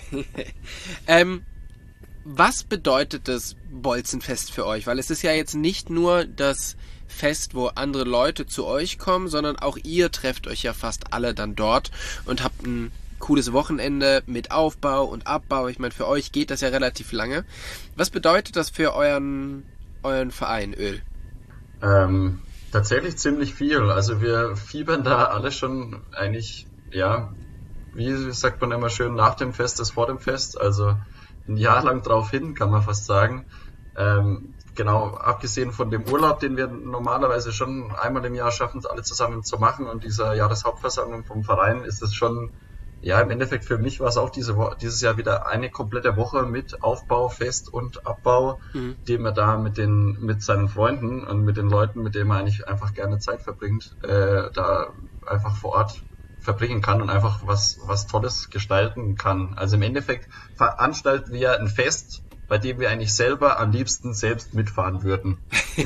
ähm, was bedeutet das Bolzenfest für euch? Weil es ist ja jetzt nicht nur das Fest, wo andere Leute zu euch kommen, sondern auch ihr trefft euch ja fast alle dann dort und habt ein cooles Wochenende mit Aufbau und Abbau. Ich meine, für euch geht das ja relativ lange. Was bedeutet das für euren, euren Verein, Öl? Ähm, tatsächlich ziemlich viel. Also wir fiebern da alle schon eigentlich, ja, wie sagt man immer schön, nach dem Fest ist vor dem Fest. Also ein Jahr lang drauf hin, kann man fast sagen. Ähm, genau, abgesehen von dem Urlaub, den wir normalerweise schon einmal im Jahr schaffen, alle zusammen zu machen und dieser Jahreshauptversammlung vom Verein, ist es schon, ja, im Endeffekt für mich war es auch diese Wo- dieses Jahr wieder eine komplette Woche mit Aufbau, Fest und Abbau, Mhm. den man da mit den, mit seinen Freunden und mit den Leuten, mit denen man eigentlich einfach gerne Zeit verbringt, äh, da einfach vor Ort verbringen kann und einfach was, was Tolles gestalten kann. Also im Endeffekt veranstalten wir ein Fest, bei dem wir eigentlich selber am liebsten selbst mitfahren würden.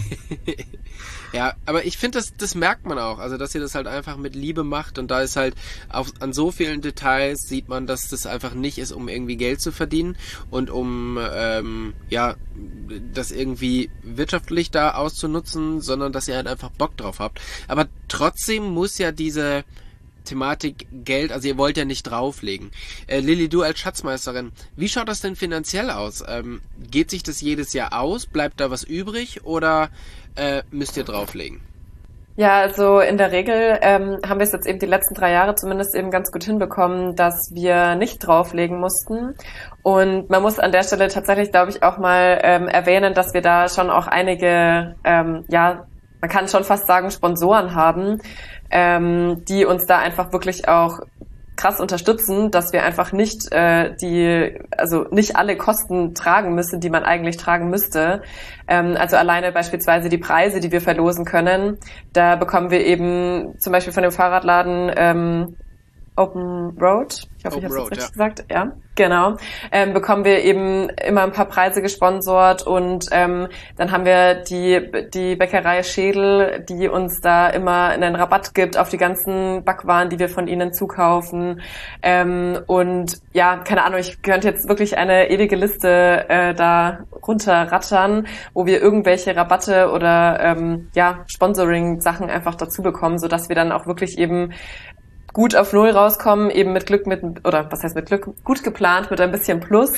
Ja, aber ich finde, das, das merkt man auch, also dass ihr das halt einfach mit Liebe macht und da ist halt auf, an so vielen Details sieht man, dass das einfach nicht ist, um irgendwie Geld zu verdienen und um ähm, ja das irgendwie wirtschaftlich da auszunutzen, sondern dass ihr halt einfach Bock drauf habt. Aber trotzdem muss ja diese Thematik Geld, also ihr wollt ja nicht drauflegen. Äh, Lilly, du als Schatzmeisterin, wie schaut das denn finanziell aus? Ähm, geht sich das jedes Jahr aus? Bleibt da was übrig oder äh, müsst ihr drauflegen? Ja, also in der Regel ähm, haben wir es jetzt eben die letzten drei Jahre zumindest eben ganz gut hinbekommen, dass wir nicht drauflegen mussten. Und man muss an der Stelle tatsächlich, glaube ich, auch mal ähm, erwähnen, dass wir da schon auch einige, ähm, ja, man kann schon fast sagen, Sponsoren haben, ähm, die uns da einfach wirklich auch krass unterstützen, dass wir einfach nicht äh, die, also nicht alle Kosten tragen müssen, die man eigentlich tragen müsste. Ähm, also alleine beispielsweise die Preise, die wir verlosen können, da bekommen wir eben zum Beispiel von dem Fahrradladen ähm, Open Road, ich hoffe, Open ich habe es Road, richtig ja. gesagt, ja, genau, ähm, bekommen wir eben immer ein paar Preise gesponsort und ähm, dann haben wir die die Bäckerei Schädel, die uns da immer einen Rabatt gibt auf die ganzen Backwaren, die wir von ihnen zukaufen, ähm, und ja, keine Ahnung, ich könnte jetzt wirklich eine ewige Liste äh, da runterrattern, wo wir irgendwelche Rabatte oder ähm, ja Sponsoring-Sachen einfach dazu bekommen, sodass wir dann auch wirklich eben gut auf Null rauskommen, eben mit Glück, mit oder was heißt mit Glück, gut geplant, mit ein bisschen Plus.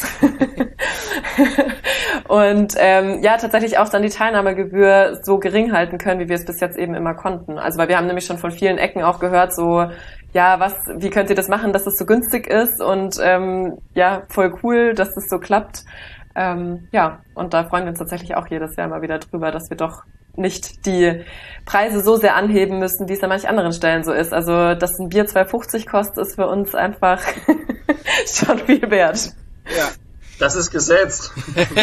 Und ähm, ja, tatsächlich auch dann die Teilnahmegebühr so gering halten können, wie wir es bis jetzt eben immer konnten. Also weil wir haben nämlich schon von vielen Ecken auch gehört, so, ja, was, wie könnt ihr das machen, dass es so günstig ist und ähm, ja, voll cool, dass das so klappt. Ähm, ja, und da freuen wir uns tatsächlich auch jedes Jahr mal wieder drüber, dass wir doch nicht die Preise so sehr anheben müssen, wie es an manchen anderen Stellen so ist. Also, dass ein Bier zwei fünfzig kostet, ist für uns einfach schon viel wert. Ja. Das ist gesetzt.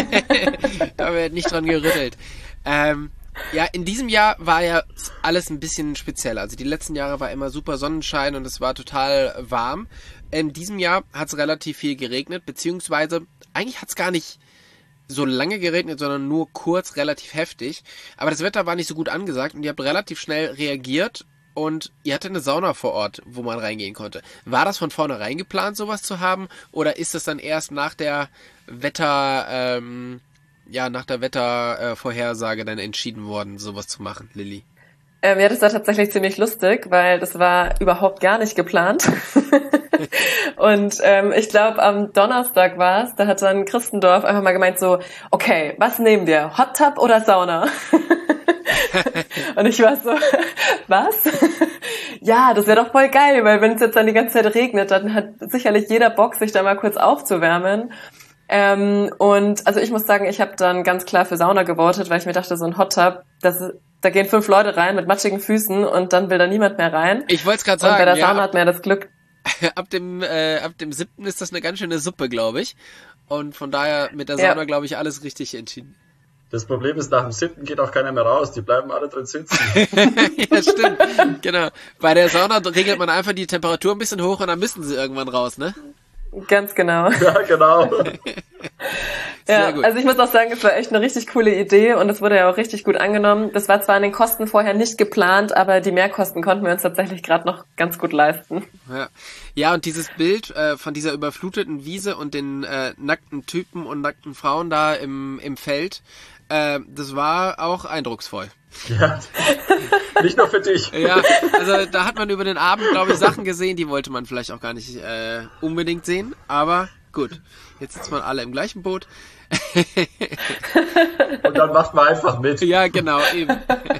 Da wird nicht dran gerüttelt. Ähm, ja, in diesem Jahr war ja alles ein bisschen spezieller. Also die letzten Jahre war immer super Sonnenschein und es war total warm. In diesem Jahr hat es relativ viel geregnet, beziehungsweise eigentlich hat es gar nicht so lange geregnet, sondern nur kurz, relativ heftig. Aber das Wetter war nicht so gut angesagt und ihr habt relativ schnell reagiert und ihr hattet eine Sauna vor Ort, wo man reingehen konnte. War das von vornherein geplant, sowas zu haben? Oder ist das dann erst nach der Wetter, ähm, ja, nach der Wettervorhersage äh, dann entschieden worden, sowas zu machen, Lilly? Ähm, ja, das war tatsächlich ziemlich lustig, weil das war überhaupt gar nicht geplant. Und ähm, ich glaube, am Donnerstag war es, da hat dann Christendorf einfach mal gemeint so, okay, was nehmen wir, Hot Tub oder Sauna? Und ich war so, was? Ja, das wäre doch voll geil, weil wenn es jetzt dann die ganze Zeit regnet, dann hat sicherlich jeder Bock, sich da mal kurz aufzuwärmen. Ähm, und also ich muss sagen, ich habe dann ganz klar für Sauna gewotet, weil ich mir dachte, so ein Hot Tub, das ist, da gehen fünf Leute rein mit matschigen Füßen und dann will da niemand mehr rein. Ich wollte es gerade sagen. Und bei der ja, Sauna ab, hat man ja das Glück. Ab dem äh, ab dem siebten ist das eine ganz schöne Suppe, glaube ich. Und von daher mit der Sauna, ja. glaube ich, alles richtig entschieden. Das Problem ist, nach dem siebten geht auch keiner mehr raus. Die bleiben alle drin sitzen. Ja, stimmt. Genau. Bei der Sauna regelt man einfach die Temperatur ein bisschen hoch und dann müssen sie irgendwann raus, ne? Ganz genau. Ja, genau. Ja, also ich muss auch sagen, es war echt eine richtig coole Idee und es wurde ja auch richtig gut angenommen. Das war zwar an den Kosten vorher nicht geplant, aber die Mehrkosten konnten wir uns tatsächlich gerade noch ganz gut leisten. Ja, ja, und dieses Bild äh, von dieser überfluteten Wiese und den äh, nackten Typen und nackten Frauen da im, im Feld, äh, das war auch eindrucksvoll. Ja, nicht nur für dich. Ja, also da hat man über den Abend, glaube ich, Sachen gesehen, die wollte man vielleicht auch gar nicht äh, unbedingt sehen, aber gut, jetzt sitzen wir alle im gleichen Boot. Und dann macht man einfach mit. Ja, genau, eben.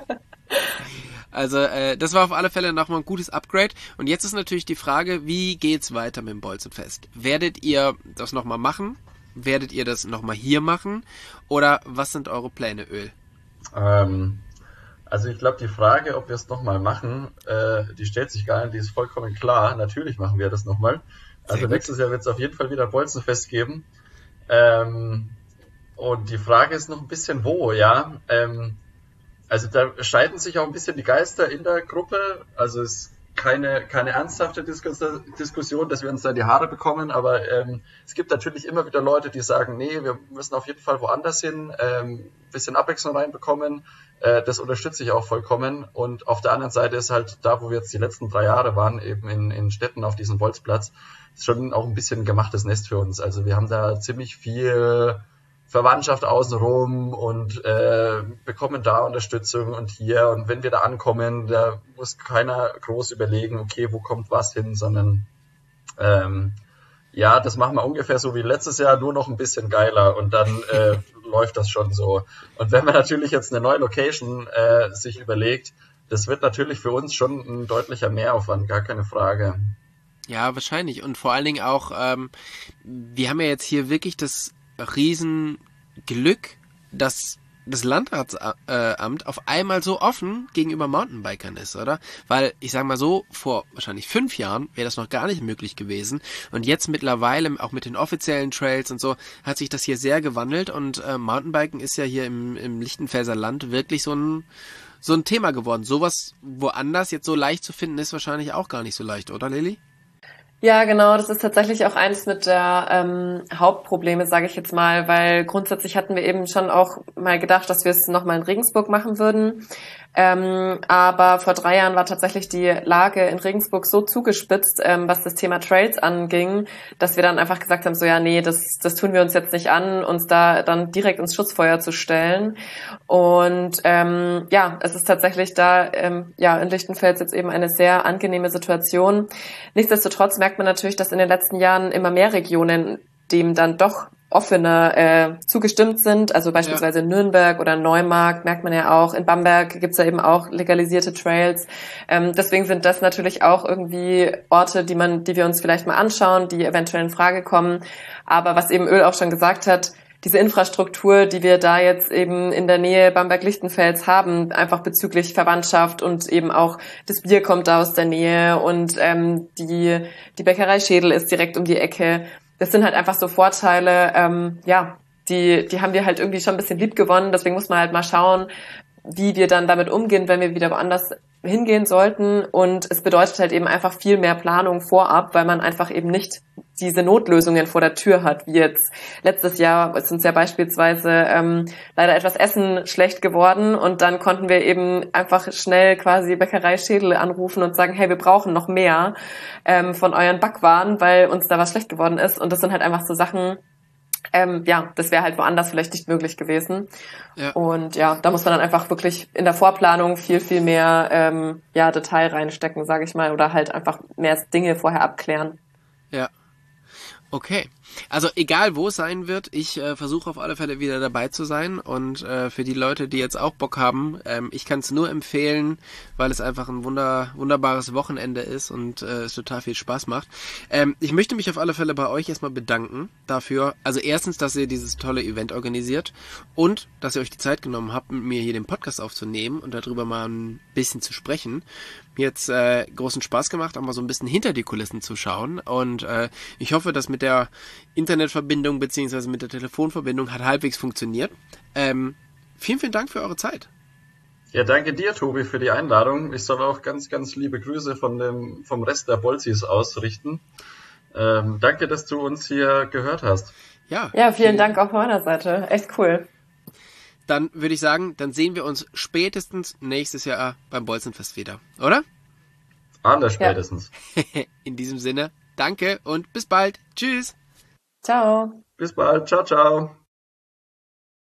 Also äh, das war auf alle Fälle nochmal ein gutes Upgrade. Und jetzt ist natürlich die Frage, wie geht's weiter mit dem Bolzenfest? Werdet ihr das nochmal machen? Werdet ihr das nochmal hier machen? Oder was sind eure Pläne, Öl? Ähm, also ich glaube, die Frage, ob wir es nochmal machen, äh, die stellt sich gar nicht, die ist vollkommen klar. Natürlich machen wir das nochmal. Also nächstes Jahr wird es auf jeden Fall wieder Bolzenfest geben. Ähm, und die Frage ist noch ein bisschen wo, ja. Ähm, also da scheiden sich auch ein bisschen die Geister in der Gruppe. Also es ist keine, keine ernsthafte Diskus- Diskussion, dass wir uns da die Haare bekommen, aber ähm, es gibt natürlich immer wieder Leute, die sagen, nee, wir müssen auf jeden Fall woanders hin, ähm, bisschen Abwechslung reinbekommen. Äh, das unterstütze ich auch vollkommen. Und auf der anderen Seite ist halt da, wo wir jetzt die letzten drei Jahre waren, eben in, in Städten auf diesem Bolzplatz, ist schon auch ein bisschen ein gemachtes Nest für uns. Also wir haben da ziemlich viel Verwandtschaft außenrum und äh, bekommen da Unterstützung und hier. Und wenn wir da ankommen, da muss keiner groß überlegen, okay, wo kommt was hin, sondern ähm, ja, das machen wir ungefähr so wie letztes Jahr, nur noch ein bisschen geiler und dann äh, läuft das schon so. Und wenn man natürlich jetzt eine neue Location äh, sich überlegt, das wird natürlich für uns schon ein deutlicher Mehraufwand, gar keine Frage. Ja, wahrscheinlich. Und vor allen Dingen auch, ähm, wir haben ja jetzt hier wirklich das Riesenglück, dass das Landratsamt auf einmal so offen gegenüber Mountainbikern ist, oder? Weil, ich sag mal so, vor wahrscheinlich fünf Jahren wäre das noch gar nicht möglich gewesen. Und jetzt mittlerweile, auch mit den offiziellen Trails und so, hat sich das hier sehr gewandelt. Und äh, Mountainbiken ist ja hier im, im Lichtenfelser Land wirklich so ein, so ein Thema geworden. Sowas woanders jetzt so leicht zu finden, ist wahrscheinlich auch gar nicht so leicht, oder Lilly? Ja, genau, das ist tatsächlich auch eines mit der ähm, Hauptprobleme, sage ich jetzt mal, weil grundsätzlich hatten wir eben schon auch mal gedacht, dass wir es nochmal in Regensburg machen würden. Ähm, aber vor drei Jahren war tatsächlich die Lage in Regensburg so zugespitzt, ähm, was das Thema Trails anging, dass wir dann einfach gesagt haben, so ja, nee, das, das tun wir uns jetzt nicht an, uns da dann direkt ins Schussfeuer zu stellen. Und ähm, ja, es ist tatsächlich da ähm, ja in Lichtenfels jetzt eben eine sehr angenehme Situation. Nichtsdestotrotz merkt man natürlich, dass in den letzten Jahren immer mehr Regionen dem dann doch offener äh, zugestimmt sind. Also beispielsweise Ja. in Nürnberg oder Neumarkt merkt man ja auch. In Bamberg gibt's ja eben auch legalisierte Trails. Ähm, deswegen sind das natürlich auch irgendwie Orte, die man, die wir uns vielleicht mal anschauen, die eventuell in Frage kommen. Aber was eben Öl auch schon gesagt hat, diese Infrastruktur, die wir da jetzt eben in der Nähe Bamberg-Lichtenfels haben, einfach bezüglich Verwandtschaft und eben auch das Bier kommt da aus der Nähe und ähm, die die Bäckerei Schädel ist direkt um die Ecke. Das sind halt einfach so Vorteile, ähm, ja, die die haben wir halt irgendwie schon ein bisschen lieb gewonnen. Deswegen muss man halt mal schauen, wie wir dann damit umgehen, wenn wir wieder woanders hingehen sollten. Und es bedeutet halt eben einfach viel mehr Planung vorab, weil man einfach eben nicht diese Notlösungen vor der Tür hat, wie jetzt letztes Jahr ist uns ja beispielsweise ähm, leider etwas Essen schlecht geworden und dann konnten wir eben einfach schnell quasi Bäckerei Schädel anrufen und sagen, hey, wir brauchen noch mehr ähm, von euren Backwaren, weil uns da was schlecht geworden ist. Und das sind halt einfach so Sachen, ähm, ja, das wäre halt woanders vielleicht nicht möglich gewesen. Ja. Und ja, da muss man dann einfach wirklich in der Vorplanung viel, viel mehr ähm, ja, Detail reinstecken, sage ich mal, oder halt einfach mehr Dinge vorher abklären. Ja. Okay. Also egal wo es sein wird, ich äh, versuche auf alle Fälle wieder dabei zu sein und äh, für die Leute, die jetzt auch Bock haben, ähm, ich kann es nur empfehlen, weil es einfach ein wunder wunderbares Wochenende ist und äh, es total viel Spaß macht. Ähm, ich möchte mich auf alle Fälle bei euch erstmal bedanken dafür, also erstens, dass ihr dieses tolle Event organisiert und dass ihr euch die Zeit genommen habt, mit mir hier den Podcast aufzunehmen und darüber mal ein bisschen zu sprechen. Mir hat's äh, großen Spaß gemacht, auch mal so ein bisschen hinter die Kulissen zu schauen und äh, ich hoffe, dass mit der Internetverbindung beziehungsweise mit der Telefonverbindung hat halbwegs funktioniert. Ähm, vielen, vielen Dank für eure Zeit. Ja, danke dir, Tobi, für die Einladung. Ich soll auch ganz, ganz liebe Grüße von dem, vom Rest der Bolzis ausrichten. Ähm, danke, dass du uns hier gehört hast. Ja, Ja, vielen Dank auch von meiner Seite. Echt cool. Dann würde ich sagen, dann sehen wir uns spätestens nächstes Jahr beim Bolzenfest wieder, oder? Anders spätestens. Ja. In diesem Sinne, danke und bis bald. Tschüss. Ciao. Bis bald. Ciao, ciao.